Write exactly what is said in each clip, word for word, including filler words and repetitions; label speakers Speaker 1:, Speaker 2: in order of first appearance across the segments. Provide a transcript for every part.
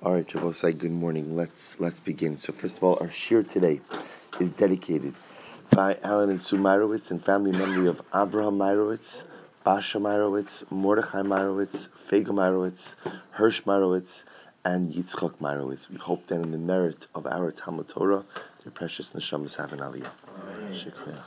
Speaker 1: All right, Shabbosai, good morning. Let's let's begin. So first of all, our shir today is dedicated by Alan and Sue Meirowitz in family memory of Avraham Meirowitz, Basha Meirowitz, Mordechai Meirowitz, Fega Meirowitz, Hirsch Meirowitz, and Yitzchak Meirowitz. We hope that in the merit of our Talmud Torah, their precious neshamas have an aliyah. Shukriya.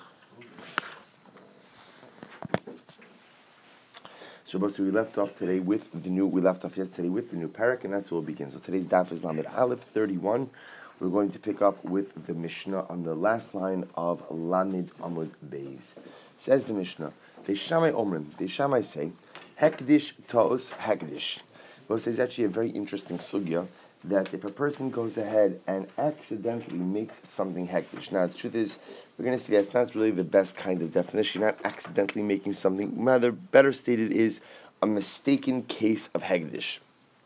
Speaker 1: So we left off today with the new. We left off yesterday with the new parak, and that's where we'll begin. So today's daf is Lamed Aleph thirty-one. We're going to pick up with the Mishnah on the last line of Lamed Amud Beis. Says the Mishnah, Beishamai Omrim. Beishamai say, Hekdish Taos Hekdish. Well, it's actually a very interesting sugya that if a person goes ahead and accidentally makes something hekdish. Now, the truth is, we're going to see that's not really the best kind of definition. You're not accidentally making something. Rather, better stated is a mistaken case of hekdish.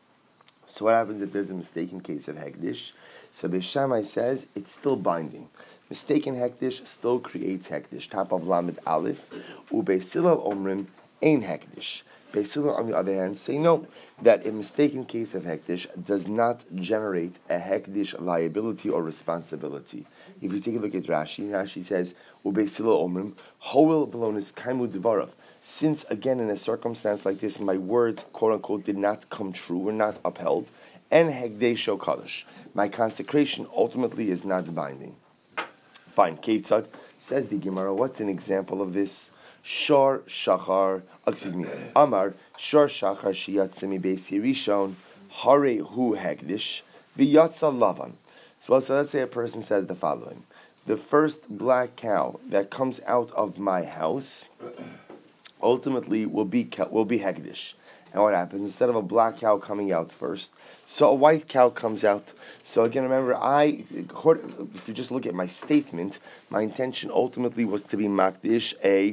Speaker 1: So what happens if there's a mistaken case of hekdish? So Beis Shammai says it's still binding. Mistaken hekdish still creates hekdish. Top of Lamed Aleph. Ubeis Hillel Omrim ein hekdish. Beis Hillel, on the other hand, say no, that a mistaken case of hekdish does not generate a hekdish liability or responsibility. If you take a look at Rashi, Rashi says, Ubeis Hillel Omrim, Hoel Velonis Kaimu Dvarav. Since, again, in a circumstance like this, my words, quote-unquote, did not come true, were not upheld, and hekdesho kadosh, my consecration ultimately is not binding. Fine, Ketzad, says the Gemara, what's an example of this? Shor Shachar, excuse me, Amar, Shor Shachar Shiyatzemi Beisi Rishon, Hare Hu Hekdish, V'yatza Lavan. So, well, so let's say a person says the following: the first black cow that comes out of my house ultimately will be will be Hekdish. And what happens? Instead of a black cow coming out first, so a white cow comes out. So again, remember, I, if you just look at my statement, my intention ultimately was to be Makdish a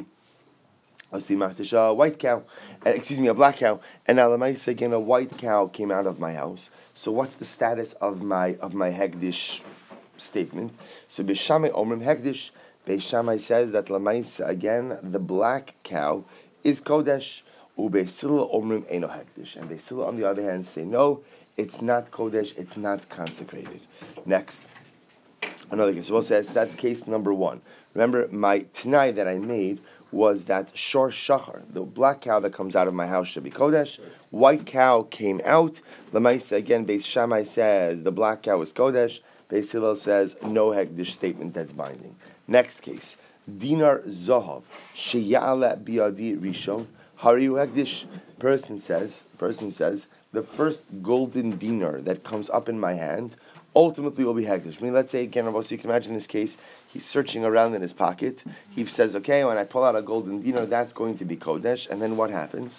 Speaker 1: I see a white cow, uh, excuse me, a black cow, and now the again a white cow came out of my house. So what's the status of my of my hekdish statement? So Beis Shammai Omrim hekdish. Beis Shammai says that lamaisa again the black cow is kodesh. Ubeis Hillel Omrim eino hekdish, and Beis Hillel on the other hand say no, it's not kodesh, it's not consecrated. Next, another case. Well, says that's case number one. Remember my t'nai that I made was that Shor Shachar, the black cow that comes out of my house, should be Kodesh. White cow came out. Lamaisa, again, Beis Shammai says the black cow is Kodesh. Beis Hillel says no hekdish statement that's binding. Next case, Dinar Zohav, Sheya'ala Biadi Rishon, Hariu hekdish. Person says, person says, the first golden dinar that comes up in my hand ultimately will be hekdish. I mean, let's say again, so you can imagine this case. He's searching around in his pocket. He says, "Okay, when I pull out a golden dinar, that's going to be kodesh." And then what happens?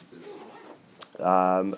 Speaker 1: Um,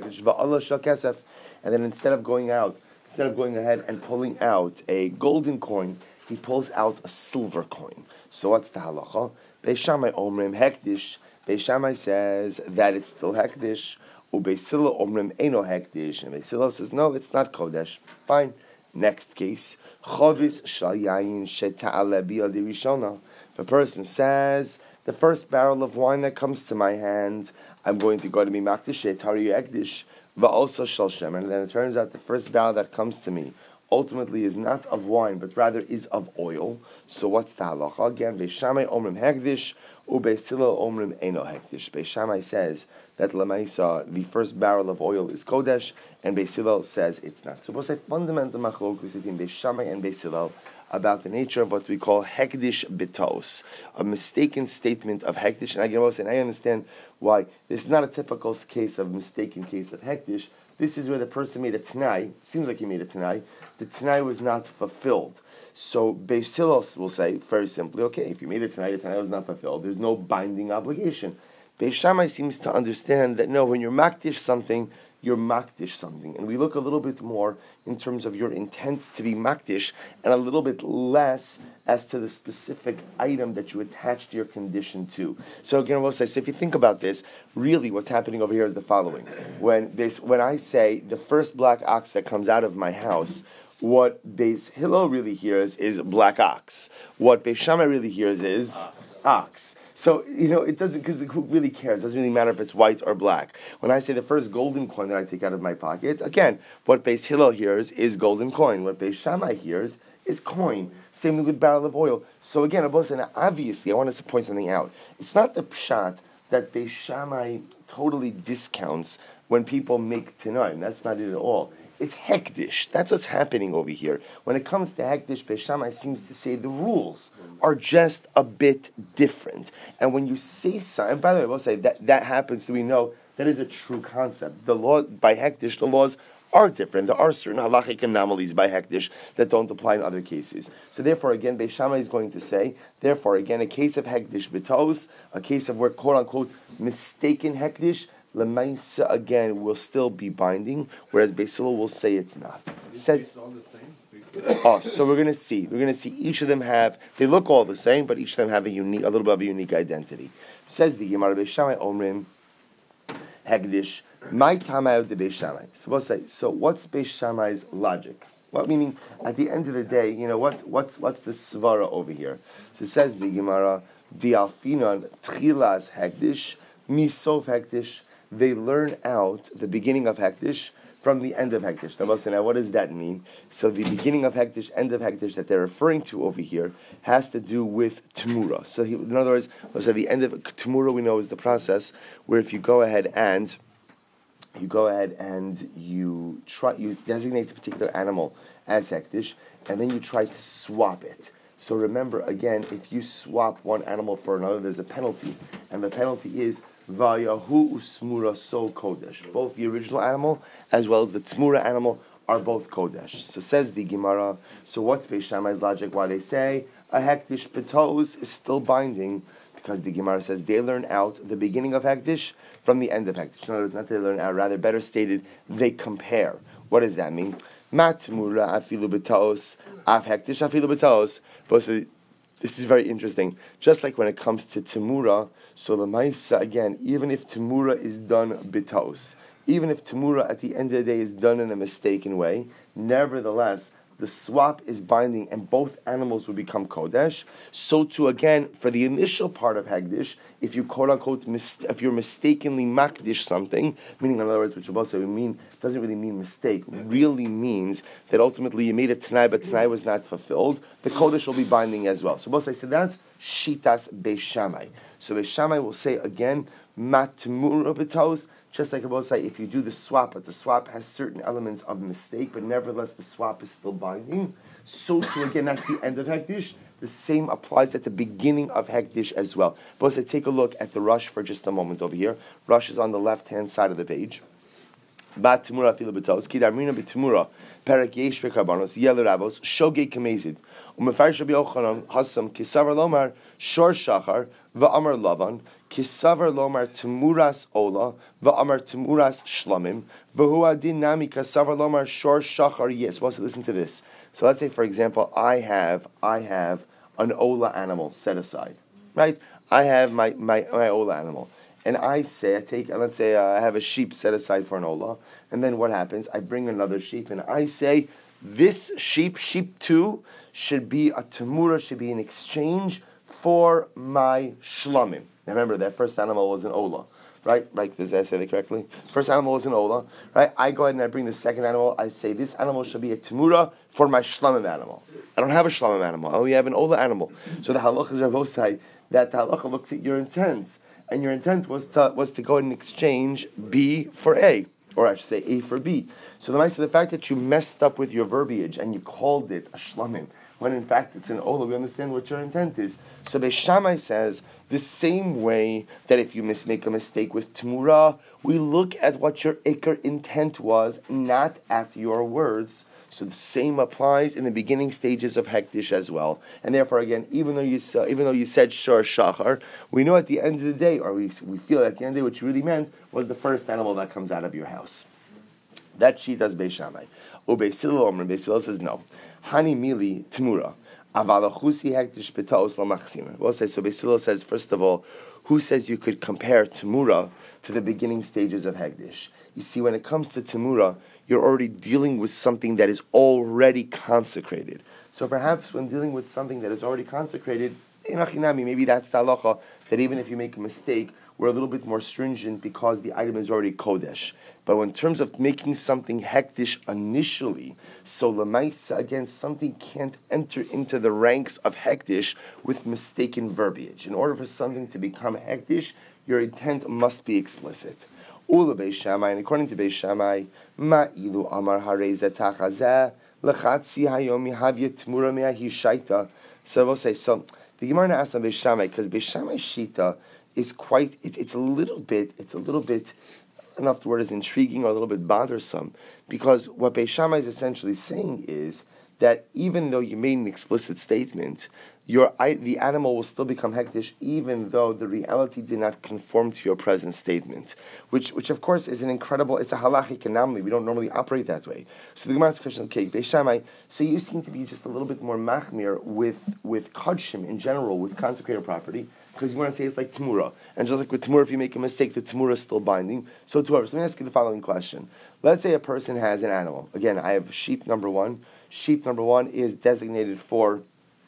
Speaker 1: and then instead of going out, instead of going ahead and pulling out a golden coin, he pulls out a silver coin. So what's the halacha? Beis Shammai omrim hekdish. Beis Shammai says that it's still hekdish. Ubeis Hillel omrim eino hekdish. And Beis Hillel says no, it's not kodesh. Fine. Next case, Chovis Shayayin Sheta'ale Biyadi Rishona. If a person says, the first barrel of wine that comes to my hand, I'm going to go to be Makdish Tari Ekdish, Va'osa Shal Shemen. And then it turns out the first barrel that comes to me ultimately is not of wine, but rather is of oil. So what's the halacha? Again, Beis Shammai Omrim Hekdish, Ubeis Hillel Omrim Eino Hekdish. Beis Shammai says that Lamaisa, the first barrel of oil is Kodesh, and Beis Hillel says it's not. So we'll say fundamental machlokus between Beis Shammai and Beis Hillel about the nature of what we call hekdish bitos, a mistaken statement of hekdish. And I can also, and I understand why this is not a typical case of mistaken case of hekdish. This is where the person made a t'nai. Seems like he made a t'nai. The t'nai was not fulfilled. So Beis Hillel will say very simply, okay, if you made a t'nai, the t'nai was not fulfilled. There's no binding obligation. Beis Shammai seems to understand that no, when you're makdish something, you're makdish something. And we look a little bit more in terms of your intent to be makdish and a little bit less as to the specific item that you attached your condition to. So again, we'll say, so if you think about this, really what's happening over here is the following. When, this, when I say the first black ox that comes out of my house, what Beis Hillel really hears is black ox. What Beis Shammai really hears is ox. ox. So, you know, it doesn't, because who really cares? It doesn't really matter if it's white or black. When I say the first golden coin that I take out of my pocket, again, what Beis Hillel hears is golden coin. What Beis Shammai hears is coin. Same thing with barrel of oil. So again, Abba said, obviously, I want us to point something out. It's not the pshat that Beis Shammai totally discounts when people make tanoim. That's not it at all. It's hekdish. That's what's happening over here. When it comes to hekdish, Beis Shammai seems to say the rules are just a bit different. And when you say something, and by the way, I will say that that happens, so we know that is a true concept. The law, by hekdish, the laws are different. There are certain halachic anomalies by hekdish that don't apply in other cases. So therefore, again, Beis Shammai is going to say, therefore, again, a case of hekdish betos, a case of where, quote-unquote, mistaken hekdish, Lemaisa again will still be binding, whereas Beis Hillel will say it's not. Says, oh, so we're going to see. We're going to see each of them have. They look all the same, but each of them have a unique, a little bit of a unique identity. Says the Gemara Beis Shammai Omrim Hegdish. My Tamay of the Beis Shammai. So we'll say. So what's Beis Shammai's logic? What meaning? At the end of the day, you know what's what's what's the svara over here? So it says the Gemara the Alfinon Tchilas Hegdish Misof Hegdish. They learn out the beginning of Hektish from the end of Hektish. Now, now, what does that mean? So the beginning of Hektish, end of Hektish that they're referring to over here has to do with Temura. So he, in other words, so the end of Temura we know is the process where if you go ahead and you go ahead and you try you designate a particular animal as Hektish, and then you try to swap it. So remember, again, if you swap one animal for another, there's a penalty, and the penalty is Vayahu usmura so kodesh. Both the original animal as well as the tmura animal are both kodesh. So says the Gemara. So what's Beis Shammai's logic? Why they say a hektish petos is still binding? Because the Gemara says they learn out the beginning of hektish from the end of hektish. In other words, not they learn out, rather better stated, they compare. What does that mean? Matmura afilu betos af hektish afilu betos. Both. This is very interesting. Just like when it comes to Temura, so the Maisa, again, even if Temura is done bitos, even if Temura at the end of the day is done in a mistaken way, nevertheless, the swap is binding and both animals will become Kodesh. So too, again, for the initial part of Hagdish, if you quote unquote, mis- if you're mistakenly Makdish something, meaning in other words, which also mean, doesn't really mean mistake, really means that ultimately you made a Tanai, but Tanai was not fulfilled, the Kodesh will be binding as well. So both I said that's Shitas Beis Shammai. So Beis Shammai will say again, Matmura B'tos, just like I say, if you do the swap, but the swap has certain elements of mistake, but nevertheless the swap is still binding, so too, again, that's the end of Hektish. The same applies at the beginning of Hektish as well. But let's take a look at the Rush for just a moment over here. Rush is on the left-hand side of the page. Bat Temura Fila Betos, Kidarmina Betemura, Perak Yesh Bekarbanos, Yeler Rabos, Shogei Kamezid, Umefar Shabi Ochanan, Hassam, Kisavar Lomar, Shor Shachar, Va'amar Lavan, Kisavar Lomar Temuras Ola, Va'amar Temuras Shlamim, V'huadin Nami Kisavar Lomar Shor Shachar Yes. Well, so listen to this. So let's say, for example, I have I have an Ola animal set aside, right? I have my, my, my Ola animal. And I say, I take, let's say uh, I have a sheep set aside for an Ola, and then what happens? I bring another sheep, and I say, this sheep, sheep two, should be a Temura, should be an exchange for my Shlamim. Now remember, that first animal was an Ola, right? Right, did I say that correctly? First animal was an Ola, right? I go ahead and I bring the second animal, I say, this animal should be a Temura for my Shlamim animal. I don't have a Shlamim animal, I only have an Ola animal. So the halachas are both say that the halacha looks at your intent. And your intent was to was to go and exchange B for A, or I should say A for B. So the the fact that you messed up with your verbiage and you called it a shlamim, when in fact it's an ola, we understand what your intent is. So Beis Shammai says the same way that if you mis- make a mistake with Temura, we look at what your ikar intent was, not at your words. So the same applies in the beginning stages of Hektish as well. And therefore, again, even though you saw, even though you said Shor Shachar, we know at the end of the day, or we we feel at the end of the day, what you really meant was the first animal that comes out of your house. That she does Beis Shammai. O Beis Hillel Omer, Beis Hillel says no. Hani mili Temura. Avalachusi Hektish Betaos Lamachsina. We'll say, so Beis Hillel says, first of all, who says you could compare Temura to the beginning stages of Hektish? You see, when it comes to Temura, you're already dealing with something that is already consecrated. So perhaps when dealing with something that is already consecrated, maybe that's the halacha, that even if you make a mistake, we're a little bit more stringent because the item is already kodesh. But in terms of making something hektish initially, so lemaisa, again, something can't enter into the ranks of hektish with mistaken verbiage. In order for something to become hektish, your intent must be explicit. Ula Beis Shammai, and according to Beis Shammai, ma ilu amar hareza tachazeh lechatzi hayom yihavya tmura me'ahi shaita. So I will say, so the Gemara asks on Beis Shammai, because Beis Shammai shita is quite, it, it's a little bit, it's a little bit, I don't know if the word is intriguing or a little bit bothersome, because what Beis Shammai is essentially saying is that even though you made an explicit statement, your the animal will still become hektish, even though the reality did not conform to your present statement, which, which of course is an incredible. It's a halachic anomaly. We don't normally operate that way. So the Gemara's question, okay, Beis Shammai, so you seem to be just a little bit more machmir with with kodshim in general, with consecrated property, because you want to say it's like Tamura. And just like with Tamura, if you make a mistake, the Tamura is still binding. So to others, let me ask you the following question. Let's say a person has an animal. Again, I have sheep number one. Sheep number one is designated for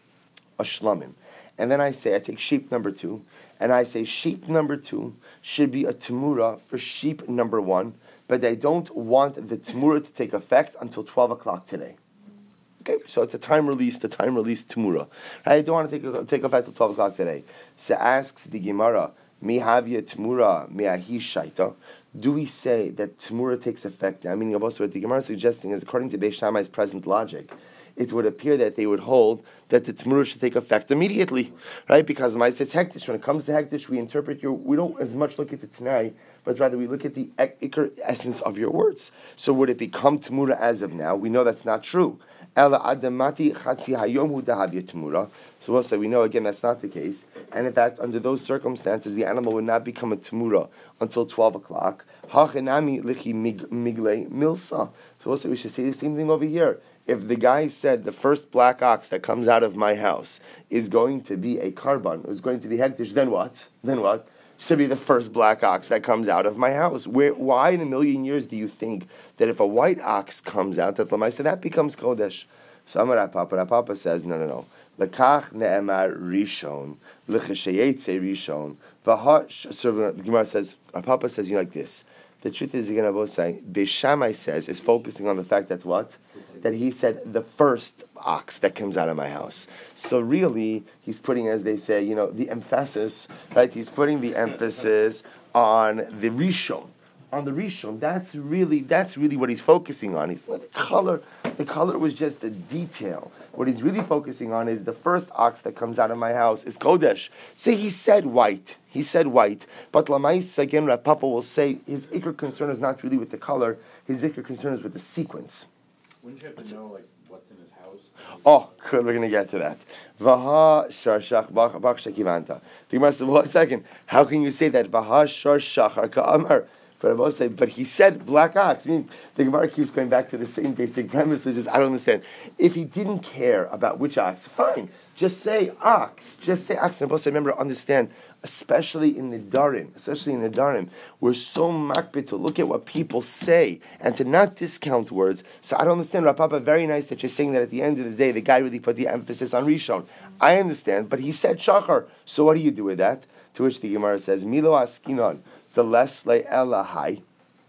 Speaker 1: a shlamim. And then I say, I take sheep number two, and I say sheep number two should be a Tamura for sheep number one, but I don't want the Tamura to take effect until twelve o'clock today. Okay, so it's a time release, the time release Tamura. I don't want to take, take effect until twelve o'clock today. So asks the Gemara, Mi havya Tamura, mi ahi shaita. Do we say that Tamura takes effect now? Meaning, also what the Gemara is suggesting is, according to Beis Shammai's present logic, it would appear that they would hold that the Tamura should take effect immediately, right? Because my says hektish. When it comes to hektish, we interpret your. We don't as much look at the Tanai, but rather we look at the ikar essence of your words. So would it become Tamura as of now? We know that's not true. Ela adamati chatzi hayom hu dahavya Tamura. So we'll say we know again that's not the case, and in fact under those circumstances the animal would not become a Tamura until twelve o'clock. Hachenami lichi migle milsa. So we'll say we should say the same thing over here. If the guy said the first black ox that comes out of my house is going to be a karban, is going to be hektish, then what? Then what? Should be the first black ox that comes out of my house. Where? Why in a million years do you think that if a white ox comes out, that Lamaisa, that becomes kodesh? So Amar Papa, Papa says, no, no, no. Lekach ne'emar rishon, l'cheshayetze rishon, v'ha. So the Gemara says, Papa says, you know, like this. The truth is, again, I will say, Beis Shammai says, is focusing on the fact that what? That he said the first ox that comes out of my house. So really, he's putting, as they say, you know, the emphasis, right? He's putting the emphasis on the rishon, on the rishon. That's really, that's really what he's focusing on. He's well, the color. The color was just a detail. What he's really focusing on is the first ox that comes out of my house is kodesh. Say he said white. He said white. But Lamais, again, Rav Papa will say his ikar concern is not really with the color. His ikar concern is with the sequence.
Speaker 2: Wouldn't you have to know like what's in his house?
Speaker 1: Oh, good. We're going to get to that. Vaha sharshach bach shekivanta. The Gemara says, well, a second. How can you say that? Vaha sharshach ka'amar. But I will say, but he said black ox. I mean, the Gemara keeps going back to the same basic premise, which is, I don't understand. If he didn't care about which ox, fine. Just say ox. Just say ox. And I will say, remember, understand, especially in the Darim, especially in the Darim, we're so makbid to look at what people say and to not discount words. So I don't understand, Rav Papa, very nice that you're saying that at the end of the day, the guy really put the emphasis on Rishon. I understand, but he said Shachar. So what do you do with that? To which the Gemara says, Milo askinon. The less le'elahai.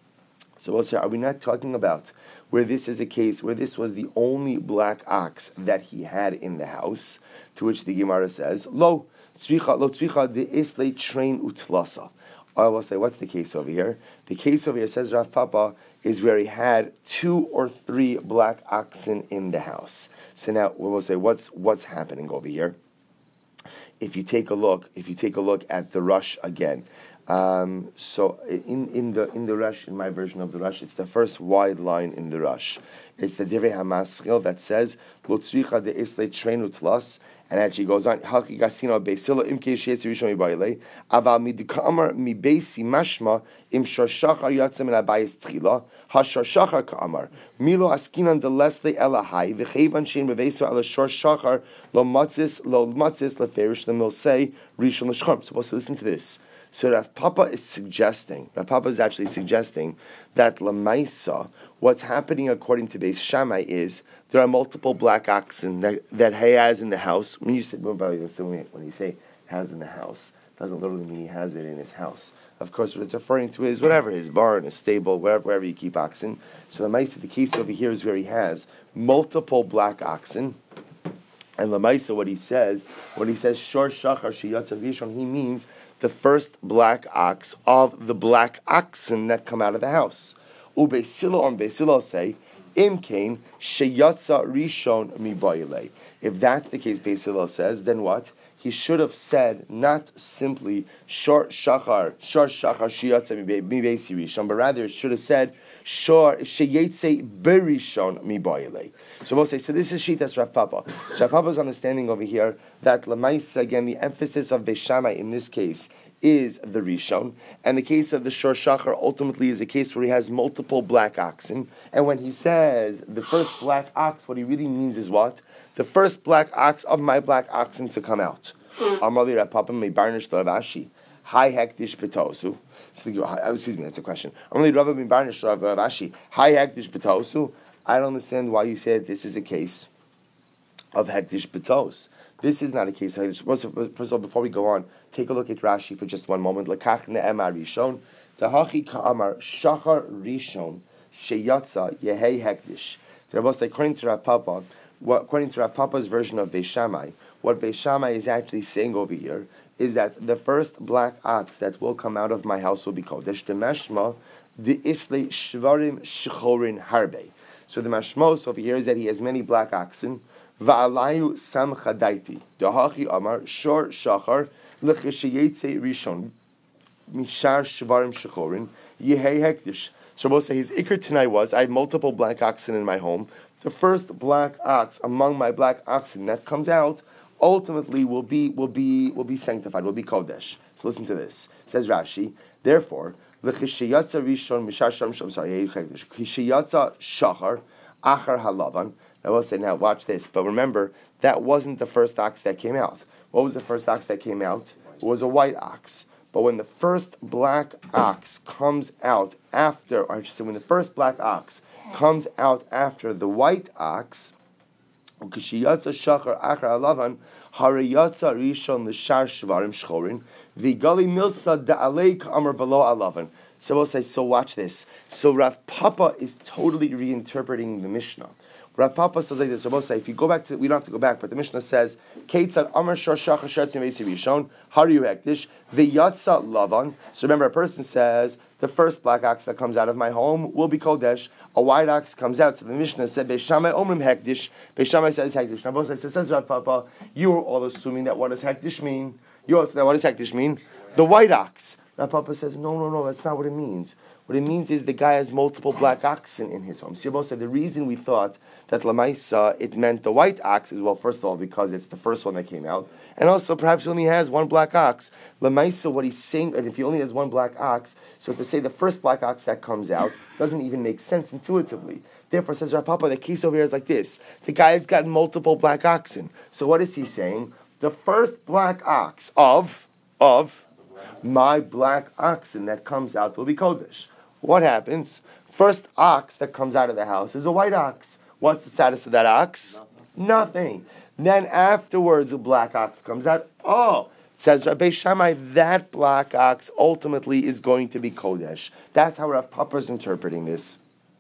Speaker 1: So we'll say, are we not talking about where this is a case where this was the only black ox that he had in the house? To which the Gemara says, Lo tzricha lo tzricha de isle train utlasa. I will say, what's the case over here? The case over here, says Rav Papa, is where he had two or three black oxen in the house. So now we will say, what's what's happening over here? If you take a look, if you take a look at the rush again. Um, so in, in the in the rush, in my version of the rush, it's the first wide line in the rush. It's the Divrei HaMaschil that says Lo tzricha de isle trein utlas, and actually goes on Halki gasino beisila imke sheyetz rishon mibayile aval midkamar mi beisi mashma im shashachar yatzem and abayis tchila hashashachar kamar milo askinan de lesle elahai v'cheivan shein beveso ala shashachar lo matzis lo matzis leferish lemilsei rishon l'shcham. So let's listen to this. So Rav Papa is suggesting, Rav Papa is actually suggesting that Lamaisa, what's happening according to Beis Shammai is there are multiple black oxen that, that he has in the house. When you say, when you say has in the house, it doesn't literally mean he has it in his house. Of course, what it's referring to is whatever, his barn, his stable, wherever, wherever you keep oxen. So Lamaisa, the case over here is where he has multiple black oxen. And Lamaisa, what he says, when he says Shor Shachar Sheyatzav Rishon, he means the first black ox of the black oxen that come out of the house. Ubeisilo on Beisilo say, Im Kain Sheyatza Rishon Mibayile. If that's the case, Beisilo says, then what? He should have said not simply Shor Shachar, Shor Shachar Sheyatza Mibeisi Rishon, but rather it should have said Shor Sheyetze Berishon Mibayile. So we'll say, so this is Shitas Rav Papa. So Rav Papa's understanding over here that Lamaisa, again, the emphasis of Beis Shammai in this case is the Rishon, and the case of the Shor Shachar ultimately is a case where he has multiple black oxen. And when he says the first black ox, what he really means is what? The first black ox of my black oxen to come out. Amrali Rav Papa may barnish the Ravashi. Hi hektish betosu. So excuse me, that's a question. Amrali Rav may barnish the Ravashi. Hi hektish betosu. I don't understand why you said this is a case of hektish betos. This is not a case of hektish. First of all, before we go on, take a look at Rashi for just one moment. Lekach ne'emar rishon, tahachi ka'amar shachar rishon sheyatza yehei hektish. According to Rav Papa, what, according to Rav Papa's version of Beis Shammai, what Beis Shammai is actually saying over here is that the first black ox that will come out of my house will be kodesh. The mashma the isle shvarim shechorin harbe. So the mashmos over here is that he has many black oxen. Va'alayu sam chadaiti. Dahachi amar shor shachar l'cheshiyetze rishon mishar shvarim shechorin yehei hektish. So we'll say his ikr tonight was, I have multiple black oxen in my home. The first black ox among my black oxen that comes out ultimately will be will be will be sanctified, will be kodesh. So listen to this. Says Rashi, therefore, l'chishiyatza rishon mishar I'm sorry, l'chishiyatza shachar achar halavan. I will say now, watch this. But remember, that wasn't the first ox that came out. What was the first ox that came out? It was a white ox. But when the first black ox comes out after, or I should say, when the first black ox comes out after the white ox, l'chishiyatza shachar achar halavan. Harayatza rishon l'shar shvarim shchorin v'gali milsa da'aleik amar v'lo alavan. So we'll say, so watch this. So Rav Papa is totally reinterpreting the Mishnah. Rav Papa says like this. We'll say, if you go back to, we don't have to go back, but the Mishnah says, Keitzad amar shar shachar shetzim v'esi rishon harayu hektish v'yatza lavan. So remember, a person says, the first black ox that comes out of my home will be kodesh. A white ox comes out. So the Mishnah said, Beis Shammai omrim hektish. Beis Shammai says hektish. Now, both says, says Rav Papa, you are all assuming that what does hektish mean? You also that what does hektish mean? The white ox. Rav Papa says, no, no, no, that's not what it means. What it means is the guy has multiple black oxen in his home. Sibbo said the reason we thought that Lamaisa, it meant the white ox is, well, first of all, because it's the first one that came out, and also perhaps he only has one black ox. Lamaisa, what he's saying, and if he only has one black ox, so to say the first black ox that comes out doesn't even make sense intuitively. Therefore, says Rav Papa, the case over here is like this. The guy has got multiple black oxen. So what is he saying? The first black ox of, of my black oxen that comes out will be Kodesh. What happens? First ox that comes out of the house is a white ox. What's the status of that ox? Nothing. Nothing. Then afterwards, a black ox comes out. Oh, says Rabbi Shammai, that black ox ultimately is going to be Kodesh. That's how Rav Papa is interpreting this.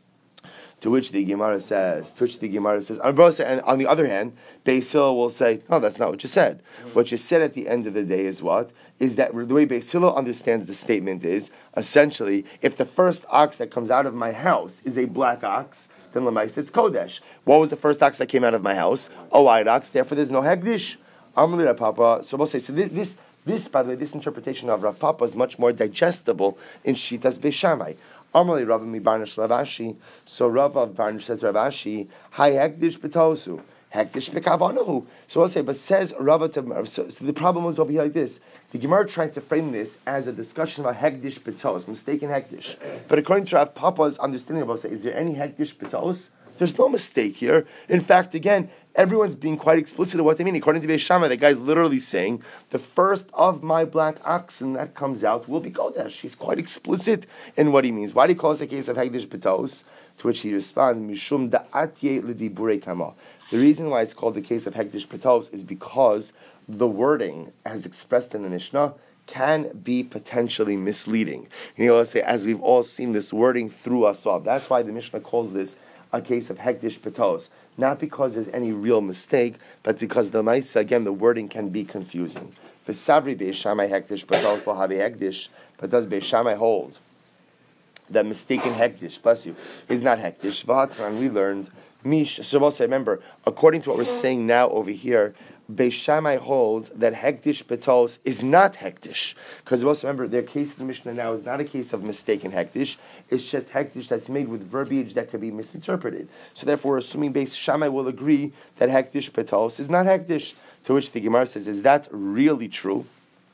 Speaker 1: To which the Gemara says, to which the Gemara says, and on the other hand, Beis Hillel will say, no, that's not what you said. Mm-hmm. What you said at the end of the day is what? Is that the way Beis Hillel understands the statement is, essentially, if the first ox that comes out of my house is a black ox, then Lamais, it's Kodesh. What was the first ox that came out of my house? A white ox, therefore there's no Hegdish. Amli Rav Papa. So we'll say, so this, this, this, by the way, this interpretation of Rav Papa is much more digestible in Shitas Beis Shammai. Amalei Rav mi Barnish Ravashi. So Rav of Barnish says Ravashi, Hi Hekdish Betosu, Hekdish Bekavanahu. So we'll say, but says Rav to so, so the problem was over here like this. The Gemara tried to frame this as a discussion about Hekdish Betos, mistaken Hekdish. But according to Rav Papa's understanding of it, is there any Hekdish Betos? There's no mistake here. In fact, again, everyone's being quite explicit of what they mean. According to Beis Shammai, the guy's literally saying, the first of my black oxen that comes out will be Kodesh. He's quite explicit in what he means. Why do you call this a case of Hegdish Betos? To which he responds, Mishum da'atye l'diburei kama. The reason why it's called the case of Hegdish Betos is because the wording, as expressed in the Mishnah, can be potentially misleading. You know, let's say, as we've all seen this wording through us off. That's why the Mishnah calls this a case of Hekdish Betos. Not because there's any real mistake, but because the Maisa, again, the wording can be confusing. V'savri Beis Shammai Hekdish Betos lo havi Hekdish, but does Beis Shammai hold that mistaken Hekdish, bless you, is not Hekdish? V'hatran, we learned, Mish, so also remember, according to what we're saying now over here, Beis Shammai holds that Hekdish Betos is not Hekdish. Because also remember, their case in the Mishnah now is not a case of mistaken Hekdish, it's just Hekdish that's made with verbiage that could be misinterpreted. So therefore, assuming Beis Shammai will agree that Hekdish Betos is not Hekdish, to which the Gemara says, is that really true?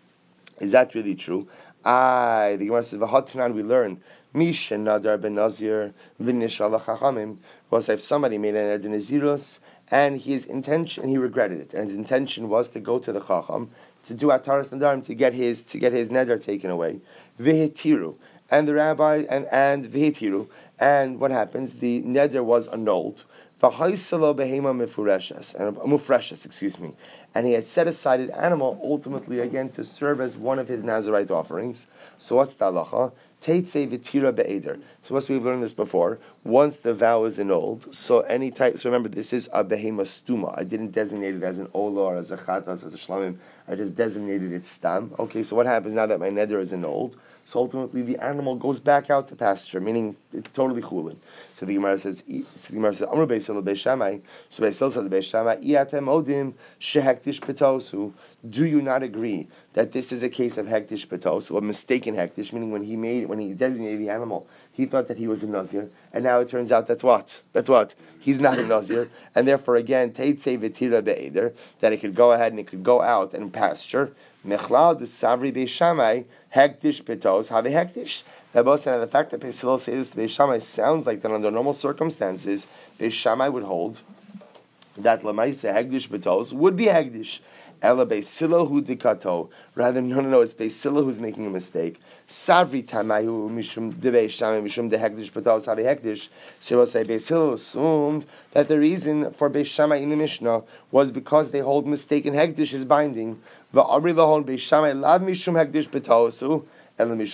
Speaker 1: Is that really true? Ah, the Gemara says, V'hatnan, we learn, Mish Nadar ben Nazir v'nish ala chachamim. Well, so if somebody made an Eder Nazirus, and his intention, he regretted it, and his intention was to go to the Chacham to do Ataras Nadarim to get his to get his neder taken away. Vihitiru, and the rabbi and and vihitiru, and what happens? The neder was annulled. V'haisalo behema mufreshes and mufreshes, excuse me, and he had set aside an animal ultimately again to serve as one of his Nazirite offerings. So what's the halacha? Teitze v'tira be'eder. So once we've learned this before, once the vow is annulled, so any type, so remember this is a behema stuma. I didn't designate it as an ola or as a chatas, as a shlamim. I just designated it stam. Okay, so what happens now that my neder is annulled? So ultimately the animal goes back out to pasture, meaning it's totally chulin. So the Gemara says, so the Gemara says, Amr Beis Hillel Beis Shammai, so Beis Hillel says Beis Shammai, Iatem odim shehektish petosu. Do you not agree that this is a case of hektish petosu, or mistaken hektish, meaning when he made, when he designated the animal, he thought that he was a nazir, and now it turns out that's what? That's what? He's not a nazir, and therefore again, teitzei v'tira be'eder, that it could go ahead and it could go out and pasture. Mechlal de savri Beis Shammai hektish petos have a hektish. And the fact that Beis Hillel says this to Beis Shammai sounds like that under normal circumstances, Beis Shammai would hold that lemaisa hektish petos would be hektish. Ela Beis Hillel hu dikato. Rather, no, no, no, it's Beis Hillel who's making a mistake. Savri tamayu mishum de Beis Shammai mishum de hektish petos have a hektish. So we'll say Beis Hillel assumed that the reason for Beis Shammai in the Mishnah was because they hold mistaken hektish is binding. Va'amri lahon Beis Shammai lav mishum hektish petosu. To which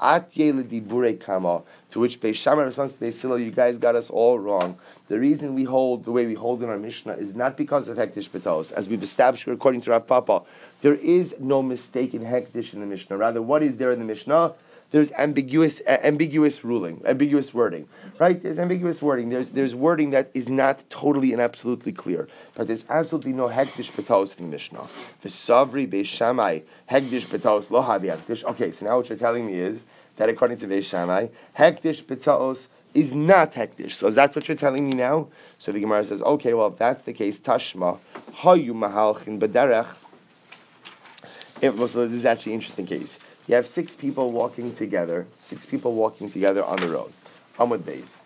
Speaker 1: Beis Shammai responds to Beis Hillel, you guys got us all wrong. The reason we hold the way we hold in our Mishnah is not because of Hektish Betos. As we've established according to Rav Papa, there is no mistake in Hektish in the Mishnah. Rather, what is there in the Mishnah? There's ambiguous uh, ambiguous ruling, ambiguous wording. Right? There's ambiguous wording. There's there's wording that is not totally and absolutely clear. But there's absolutely no Hektish Betos in the Mishnah. The Savri Beis Shammai, Hektish Betos, lo havi Hektish. Okay, so now what you're telling me is that according to Beis Shammai, Hektish Betos is not Hektish. So is that what you're telling me now? So the Gemara says, okay, well, if that's the case, Tashma, Hayu Mahalchin B'derech. It was, so this is actually an interesting case. You have six people walking together, six people walking together on the road. Amud Beis.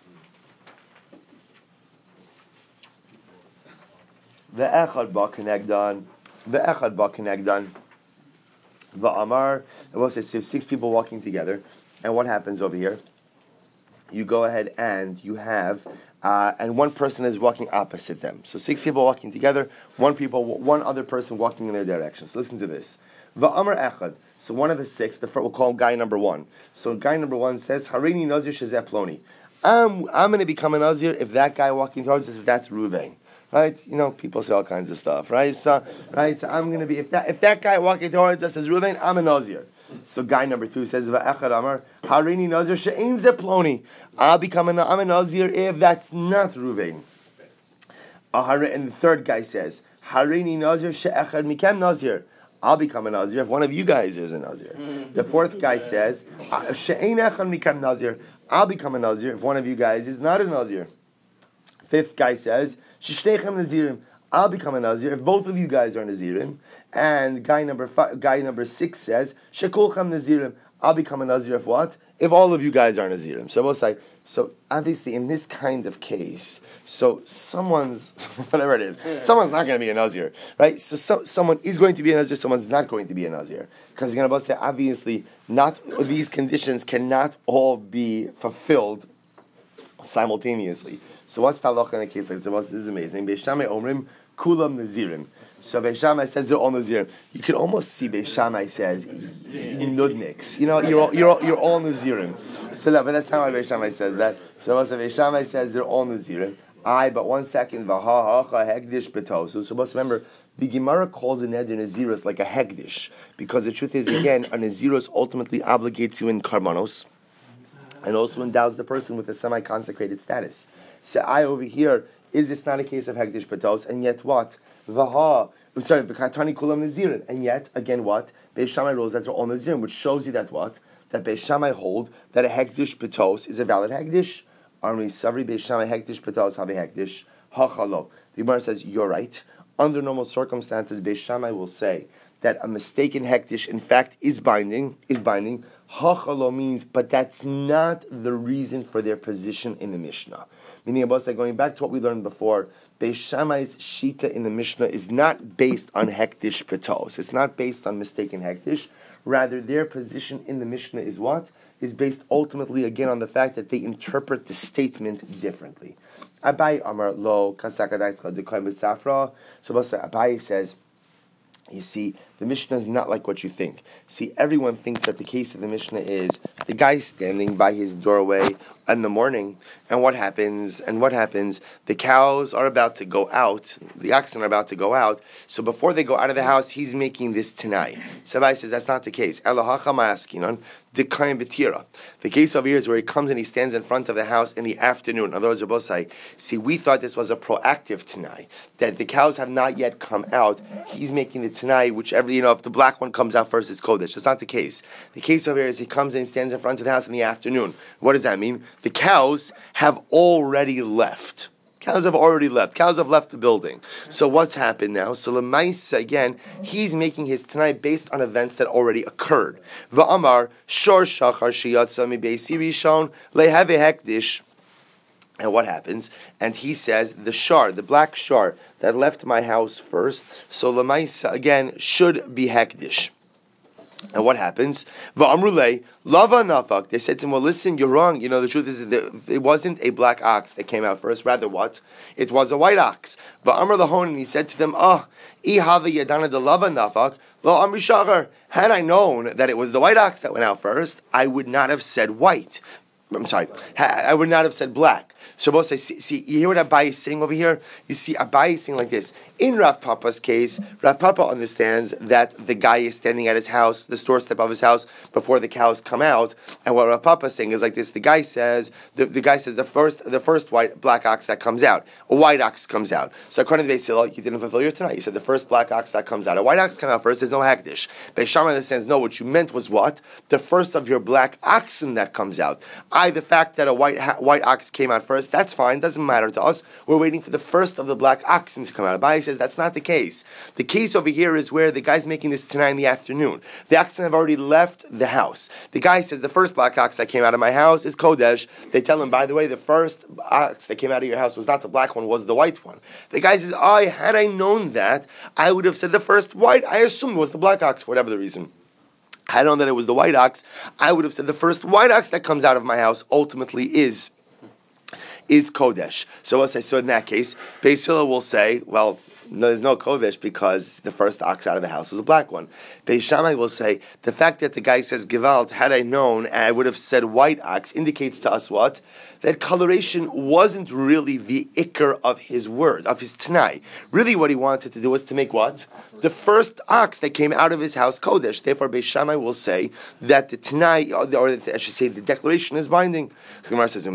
Speaker 1: Ve'echad ba kenegdan, ve'echad ba kenegdan, ve'amar. It will say, so you have six people walking together, and what happens over here? You go ahead and you have, uh, and one person is walking opposite them. So six people walking together, one people, one other person walking in their direction. So listen to this. Va'amar echad. So one of the six, the first, we'll call him guy number one. So guy number one says, Harini Nazir Shezeh Ploni. I'm, I'm going to become a Nazir if that guy walking towards us, if that's Ruvain. Right? You know, people say all kinds of stuff, right? So, right? So I'm going to be, if that if that guy walking towards us is Ruvain, I'm a Nazir. So guy number two says, Va'echad Amar, Harini Nazir She'ein Zeh Ploni. I'll become a, I'm a Nazir if that's not Ruvain. And the third guy says, Harini Nazir She'echad Mikem Nazir. I'll become a Nazir if one of you guys is a Nazir. The fourth guy says, She'ein echad mikem Nazir. I'll become a Nazir if one of you guys is not a Nazir. Fifth guy says, Sh'shteichem Nazirim. I'll become a Nazir if both of you guys are Nazirim. And guy number five, guy number six says, Shekulchem Nazirim. I'll become a Nazir if what? if all of you guys are Nazirim. So we'll say, so obviously in this kind of case, so someone's, whatever it is, someone's not going to be a Nazir, right? So, so someone is going to be a Nazir, someone's not going to be a Nazir. Because you're going to say, obviously, not these conditions cannot all be fulfilled simultaneously. So what's the halacha in a case like this? This is amazing. Beis Shammai omrim kulam nazirim. So Beis Shammai says they're all nazirim. You can almost see Beis Shammai says nudniks. You know, you're all, you're all, you're all nazirim. So that, but that's not why Beis Shammai says that. So also Beis Shammai says they're all nazirim. I, but one second, v'ha hacha hegdish betosu. So let's remember, the Gemara calls a neder nazirus like a hegdish, because the truth is, again, a nazirus ultimately obligates you in karbanos, and also endows the person with a semi-consecrated status. So I over here, is this not a case of hegdish betos? And yet what? Vaha, I'm sorry, v'katani kulam nazirin. And yet, again what? Beis Shammai rules that they're all nazirin, which shows you that what? That Beis Shammai hold that a hegdish betos is a valid hegdish. Armi savri Beis Shammai hegdish betos have a hegdish. Hachalo. The Gemara says, you're right. Under normal circumstances, Beis Shammai will say that a mistaken hektish, in fact, is binding, is binding. Hachalo means, but that's not the reason for their position in the Mishnah. Meaning, Abba, going back to what we learned before, Beis Shammai's shita in the Mishnah is not based on hektish betos. It's not based on mistaken hektish. Rather, their position in the Mishnah is what? Is based ultimately, again, on the fact that they interpret the statement differently. Abai Amar Lo Kasakadaitcha Dekoim B'Safra. So Abai says, you see, the Mishnah is not like what you think. See, everyone thinks that the case of the Mishnah is the guy standing by his doorway in the morning, and what happens? And what happens? The cows are about to go out, the oxen are about to go out, so before they go out of the house, he's making this tanai. Sabai says that's not the case. Elohacha ma'askinon, dekayim betira. The case over here is where he comes and he stands in front of the house in the afternoon. In other words, Rabbi say, see, we thought this was a proactive tanai, that the cows have not yet come out. He's making the tanai, whichever, you know, if the black one comes out first, it's kodesh. That's not the case. The case over here is he comes and stands in front of the house in the afternoon. What does that mean? The cows have already left. Cows have already left. Cows have left the building. So what's happened now? So Lemaisa, again, he's making his tanai based on events that already occurred. Va'amar, shor shachar shiyatza mi beisi rishon lehave hekdish. And what happens? And he says, the shar, the black shar that left my house first, so Lemaisa, again, should be hekdish. And what happens? Va'amrulei lava nafak. They said to him, well, listen, you're wrong. You know, the truth is that it wasn't a black ox that came out first. Rather, what? It was a white ox. Va'amr lahon, and he said to them, ah, ihava yadana de lava nafak, lo amri shagar. Had I known that it was the white ox that went out first, I would not have said white. I'm sorry, I would not have said black. So both say, see, see, you hear what Abai is saying over here? You see Abai is saying like this. In Rav Papa's case, Rav Papa understands that the guy is standing at his house, the doorstep of his house, before the cows come out. And what Rav Papa is saying is like this. The guy says, the, the guy says the first the first white black ox that comes out, a white ox comes out. So according to Beis Hillel, you didn't fulfill your tonight. You said the first black ox that comes out. A white ox comes out first, there's no hagdish. Beis Shammai understands, no, what you meant was what? The first of your black oxen that comes out. I, the fact that a white white ox came out first, that's fine, doesn't matter to us. We're waiting for the first of the black oxen to come out. Abai says that's not the case. The case over here is where the guy's making this tonight in the afternoon. The oxen have already left the house. The guy says the first black ox that came out of my house is Kodesh. They tell him, by the way, the first ox that came out of your house was not the black one, was the white one. The guy says, I, had I known that, I would have said the first white. I assumed it was the black ox for whatever the reason. Had I known that it was the white ox, I would have said the first white ox that comes out of my house ultimately is is Kodesh. So as I said in that case, Beis Hillel will say, well, no, there's no Kodesh because the first ox out of the house was a black one. Beis Shammai will say, the fact that the guy says Gewalt, had I known, I would have said white ox, indicates to us what? That coloration wasn't really the ikar of his word, of his Tanai. Really what he wanted to do was to make what? The first ox that came out of his house Kodesh. Therefore, Beis Shammai will say that the Tanai, or, the, or I should say the declaration is binding. So Gemara says,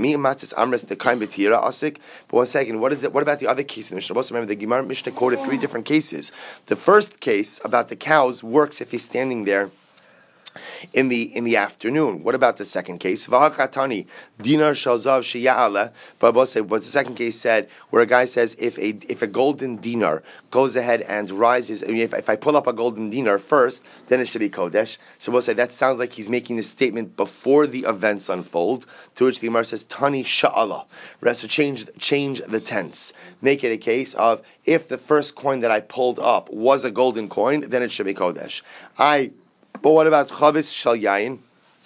Speaker 1: but one second, what is it? What about the other case in the Mishnah? Remember, the Gemara Mishnah quoted three different cases. The first case about the cows works if he's standing there in the in the afternoon. What about the second case? V'hakatani dinar shalzav sheya'ala. But we'll say what the second case said, where a guy says if a if a golden dinar goes ahead and rises, I mean, if, if I pull up a golden dinar first, then it should be kodesh. So we'll say that sounds like he's making this statement before the events unfold. To which the Gemara says tani sha'ala. So change change the tense. Make it a case of if the first coin that I pulled up was a golden coin, then it should be kodesh. I But what about chavis shal yayin?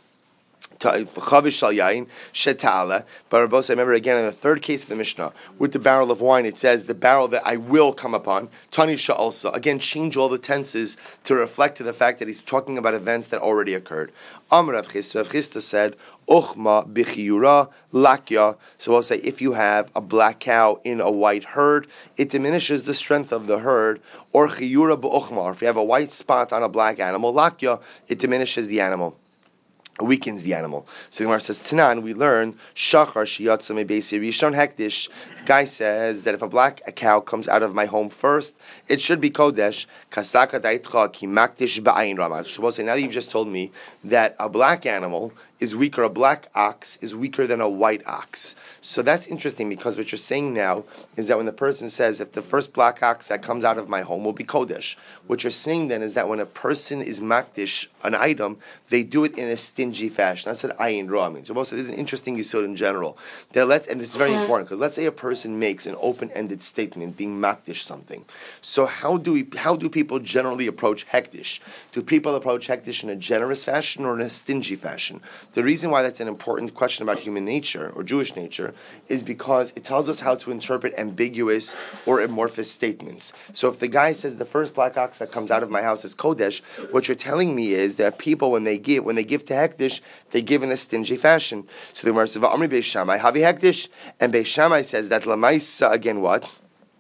Speaker 1: Chavis shal yayin shetala. But Rabbi I remember again in the third case of the Mishnah with the barrel of wine, it says the barrel that I will come upon. Tani also again change all the tenses to reflect to the fact that he's talking about events that already occurred. Amar Rav Chisda, Rav Chisda said uchma bichiyura lakya. So we'll say if you have a black cow in a white herd, it diminishes the strength of the herd. Or chiyura b'uchma. If you have a white spot on a black animal, lakya, it diminishes the animal, weakens the animal. So the Gemara says, Tanan, we learn, Shachar shiyatza mebeisi rishon hekdish. The guy says that if a black cow comes out of my home first, it should be kodesh. Kasaka daitcha ki makdish ba'ayin ramad. So we'll say, now that you've just told me that a black animal is weaker, a black ox is weaker than a white ox. So that's interesting because what you're saying now is that when the person says, if the first black ox that comes out of my home will be kodesh, what you're saying then is that when a person is makdish an item, they do it in a stingy fashion. That's what ayin ra means. So this is an interesting yisod in general. That let's, and this is very important because let's say a person makes an open-ended statement being makdish something. So how do we, how do people generally approach hektish? Do people approach hektish in a generous fashion or in a stingy fashion? The reason why that's an important question about human nature or Jewish nature is because it tells us how to interpret ambiguous or amorphous statements. So if the guy says the first black ox that comes out of my house is kodesh, what you're telling me is that people when they give when they give to hektish, they give in a stingy fashion. So the Gemara says, "Amri Beis Shammai havi hektish," and Beis Shammai says that lamaisa again what?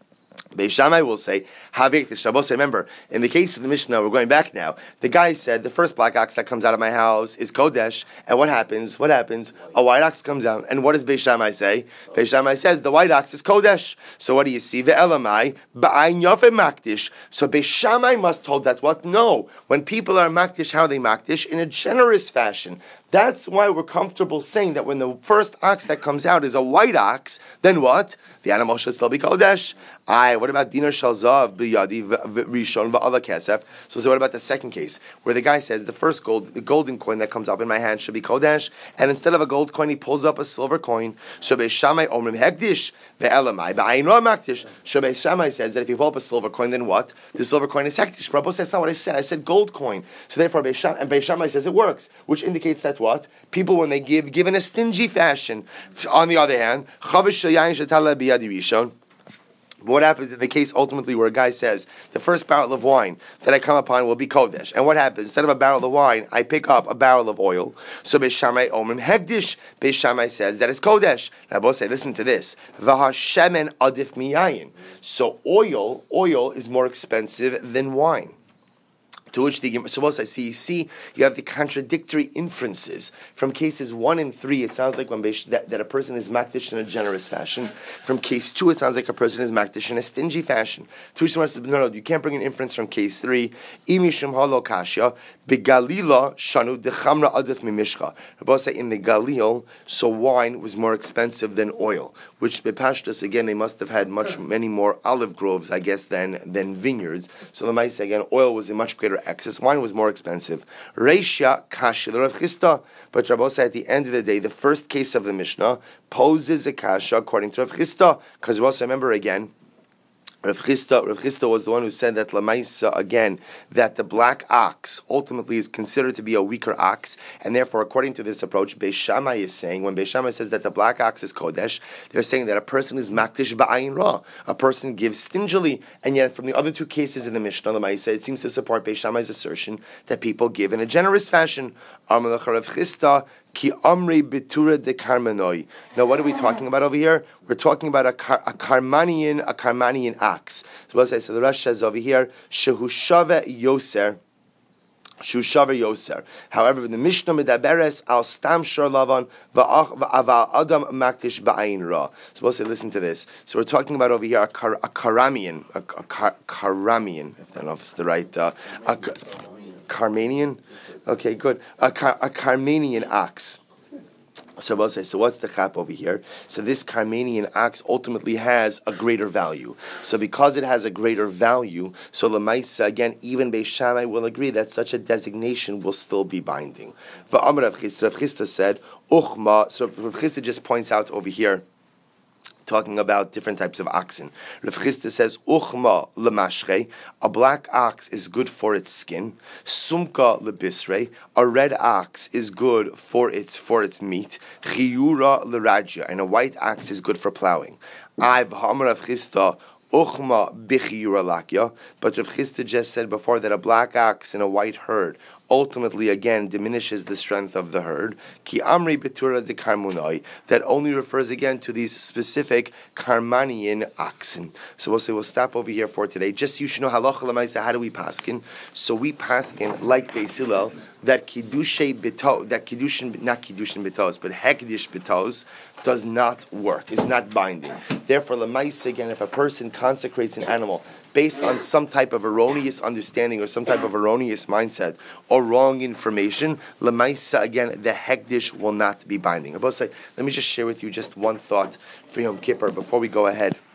Speaker 1: Beis Shammai will say, remember, in the case of the Mishnah, we're going back now, the guy said, the first black ox that comes out of my house is Kodesh, and what happens? What happens? A white ox comes out, and what does Beis Shammai say? Beis Shammai says, the white ox is Kodesh. So what do you see? Ve'elamai, ba'ayin yofeh makdish. So Beis Shammai must hold that what? No. When people are makdish, how are they makdish? In a generous fashion. That's why we're comfortable saying that when the first ox that comes out is a white ox, then what? The animal should still be Kodesh. Aye, what about dinar shalzav b'yadi rishon v'ala kesef? So, so what about the second case, where the guy says the first gold, the golden coin that comes up in my hand should be Kodesh, and instead of a gold coin, he pulls up a silver coin. So Beis Shammai omrim hekdish ve'elamai ba'ayin ra makdish. So Beis Shammai says that if you pull up a silver coin, then what? The silver coin is hekdish. Prabhu says that's not what I said. I said gold coin. So therefore, Beis Shammai, and Beis Shammai says it works, which indicates that what? People, when they give, give in a stingy fashion. On the other hand, chavish shayayin shetala biyadi rishon. What happens in the case ultimately where a guy says, the first barrel of wine that I come upon will be Kodesh. And what happens? Instead of a barrel of wine, I pick up a barrel of oil. So Beis Shammai omrim hekdish. Beis Shammai says that it's Kodesh. Now both say, listen to this. V'hashemen adif miyayin. So oil, oil is more expensive than wine. To which the so I see you see you have the contradictory inferences from cases one and three. It sounds like when that, that a person is makdish in a generous fashion. From case two, it sounds like a person is makdish in a stingy fashion. To which the says, no, no, you can't bring an inference from case three. Imishum halo kasha begalila shanu dechamra adif mimishcha. Rabbi say in the Galil, so wine was more expensive than oil. Which bepashtus again, they must have had much many more olive groves, I guess, than than vineyards. So the mice again, oil was a much greater excess. Wine was more expensive. Reisha kasha Rav Chisda. But Rabbi said at the end of the day, the first case of the Mishnah poses a kasha according to Rav Chisda. Because we also remember again, Rav Chisda, Rav Chisda was the one who said that Lamaisa, again, that the black ox ultimately is considered to be a weaker ox, and therefore, according to this approach, Beis Shammai is saying, when Beis Shammai says that the black ox is Kodesh, they're saying that a person is makdish ba'ayin ra, a person gives stingily, and yet from the other two cases in the Mishnah, Lamaisa, it seems to support Beis Shammai's assertion that people give in a generous fashion. Amalach Rav Chisda, Ki amri bitura de karmanoi. Now, what are we talking about over here? We're talking about a, car, a karmanian, a karmanian ox. So, what I say? So the Rush says over here, shehushave yoser. Shushaver Yoser. However, the Mishnah Medaberes al Stam Shor Lavan va'aval Adam Makdish Ba'ayin Ra. So we'll say, listen to this. So we're talking about over here a, kar, a Karamian, a, a kar, Karamian, if I don't know if it's the right, uh, a, Carmanian? Okay, good. A, Car- a Carmanian ox. So we'll say, so what's the chap over here? So this Carmanian ox ultimately has a greater value. So because it has a greater value, so Lamaisa, again, even Beis Shammai will agree that such a designation will still be binding. V'amar Rav Chisda, Rav Chisda said, Uchma, so Rav Chisda just points out over here, talking about different types of oxen. Rav Chisda says, Uchma lemashre, a black ox is good for its skin. Sumka lebisre, a red ox is good for its for its meat. Chiyura lerajya, and a white ox is good for plowing. I've Hamar Rav Chisda, Uchma bichiyura lakya, but Rav Chisda just said before that a black ox in a white herd ultimately again diminishes the strength of the herd. Ki amri betura de karmunai, that only refers again to these specific Carmanian oxen. So we'll say we'll stop over here for today. Just so you should know halacha l'maisa, how do we paskin? So we paskin like Beis Hillel that kiddushay bito, that kiddushin, not kiddushin bitos, but hekdish bitos does not work, is not binding. Therefore, l'maisa again, if a person consecrates an animal based on some type of erroneous understanding or some type of erroneous mindset or wrong information, l'maisa again, the hekdish will not be binding. I will say, let me just share with you just one thought for Yom Kippur before we go ahead.